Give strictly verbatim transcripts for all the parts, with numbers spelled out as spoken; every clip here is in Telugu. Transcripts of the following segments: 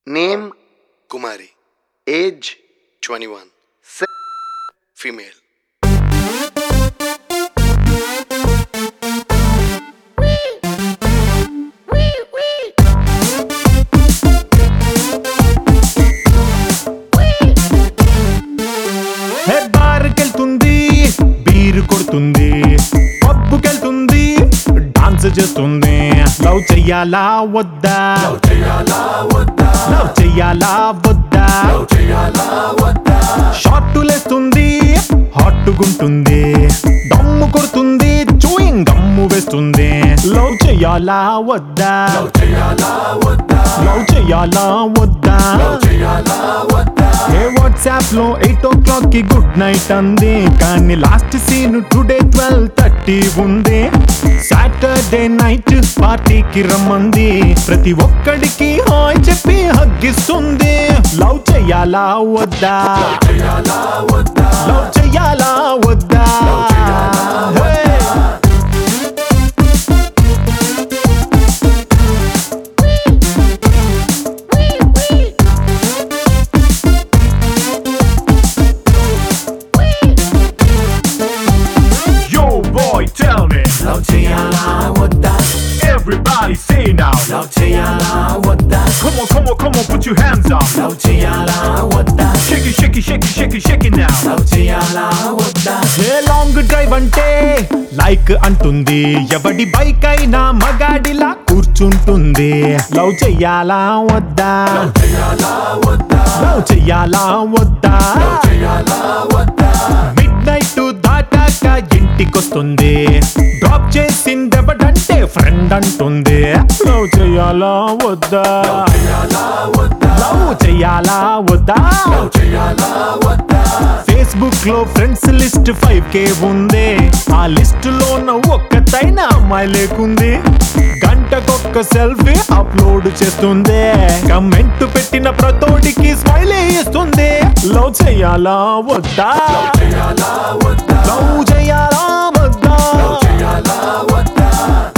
Name Kumari. Age twenty-one. Sex female. బార్కెళ్తుంది బీరు కొడుతుంది పబ్బుకెళ్తుంది డాన్స్ చేస్తుంది లవ్ చెయ్యాలా వద్దా లవ్ చెయ్యాలా వద్దా లవ్ చెయ్యాలా వద్దా షార్టులేస్తుంది హాట్టుగుంటుంది దమ్ము కొడుతుంది చూయింగ్ గమ్ము వేస్తుంది లవ్ చెయ్యాలా వద్దా లవ్ చెయ్యాలా వద్దా లవ్ చెయ్యాలా వద్దా లవ్ చెయ్యాలా వద్దా ఏ వాట్సాప్ లో ఎయిట్ ఓ క్లాక్ కి గుడ్ నైట్ అంది కానీ last seen today twelve thirty ఉంది సాటర్డే నైట్ పార్టీకి రమ్మంది ప్రతి ఒక్కడికి హాయ్ చెప్పి హగ్గిస్తుంది లవ్ చెయ్యాలా వద్దా లవ్ చెయ్యాలా వద్దా Tell me, love cheyala wadda. Everybody say now. Love cheyala wadda. Come on, come on, come on, put your hands up. Love cheyala wadda. Shake it, shake it, shake it, shake it, shake it now. Love cheyala wadda. ఏ లాంగ్ డ్రైవ్ అంటే లైక్ అంటుంది ఎవడి బైక్ అయినా మగాడిలా కూర్చుంటుంది లవ్ చెయ్యాలా వద్దా Love cheyala wadda. లవ్ చెయ్యాలా వద్దా Love cheyala wadda. Midnight దాటాక ఇంటికొస్తుంది డ్రాప్ చేసిందెవడంటే ఫ్రెండ్ అంటుంది లవ్ చెయ్యాలా వద్దా Cheyala wadda. లవ్ చెయ్యాలా వద్దా Love cheyala wadda. ఫేస్బుక్ లో ఫ్రెండ్స్ లిస్ట్ ఫైవ్ కే ఉంది ఆ లిస్ట్ లోన ఒక్కతైన అమ్మాయి లేకుంది గంటకొక్క సెల్ఫీ అప్లోడ్ చేస్తుంది కమెంట్ పెట్టిన ప్రతోడికి స్మైల్ ఇస్తుంది లవ్ చెయ్యాలా వద్దా Cheyala wadda. లవ్ చెయ్యాలా వద్దా Cheyala wadda.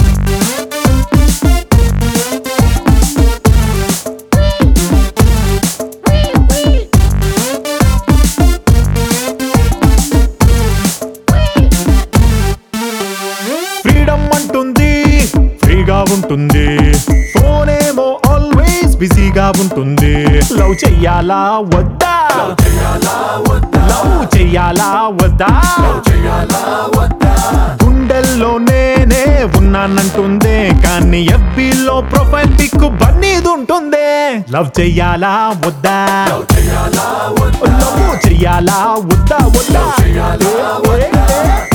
ఫ్రీడమ్ అంటుంది ఫ్రీగా ఉంటుంది ఫోన్ ఏమో ఆల్వేస్ బిజీగా ఉంటుంది లవ్ చెయ్యాలా వద్దా Cheyala wadda. లవ్ చెయ్యాలా వద్దా Cheyala wadda. గుండెల్లో నేనే ఉన్నానంటుంది కానీ ఎఫ్బీలో ప్రొఫైల్ పిక్ బన్నీది ఉంటుంది లవ్ చెయ్యాలా వద్దా Cheyala wadda. లవ్ చెయ్యాలా వద్దా వద్దా Cheyala wadda.